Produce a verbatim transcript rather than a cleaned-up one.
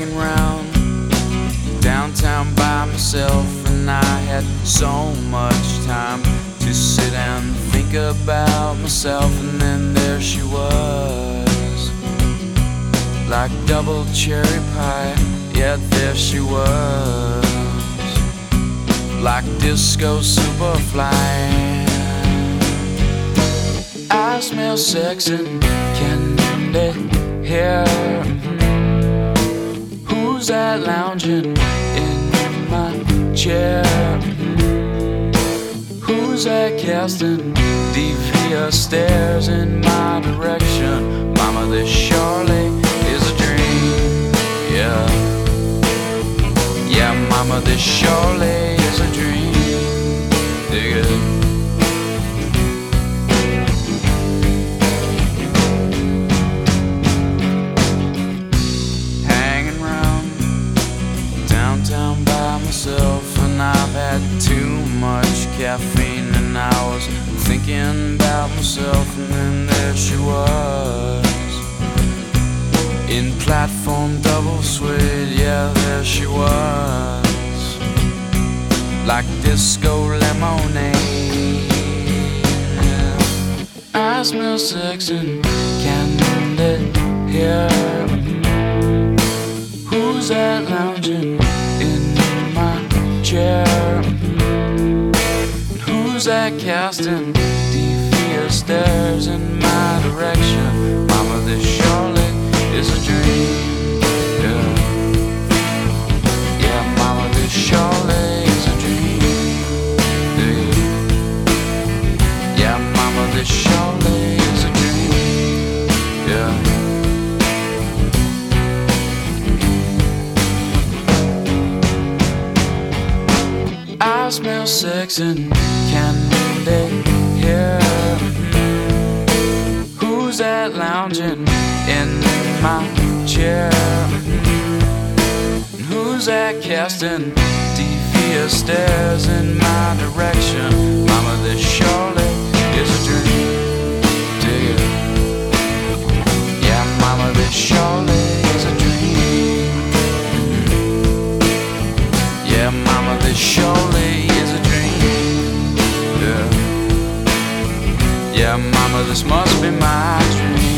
hanging round downtown by myself, and I had so much time to sit and think about myself. And then there she was, like double cherry pie. Yeah, there she was, like disco superfly. I smell sex and candy here. Who's that lounging in my chair? Who's that casting devious stares in my direction? Mama, this surely is a dream. Yeah, yeah, mama, this surely is a dream. Dig it. And I've had too much caffeine, and I was thinking about myself. And then there she was, in platform double suede. Yeah, there she was, like disco lemonade. I smell sex and candy here. Who's that lounging in chair? Who's that casting devious stares in my direction? Mama, this surely is a dream. Yeah, yeah, mama, this surely is a dream. Yeah, yeah, mama, this surely is a dream. Yeah. I smell sex and candy here. Who's that lounging in my chair? Who's that casting devious stares in my direction? Mama, this surely is a dream. Dig it. Yeah, mama, this surely is a dream. Yeah, mama, this surely is a dream. Yeah, yeah, mama, this must be my dream.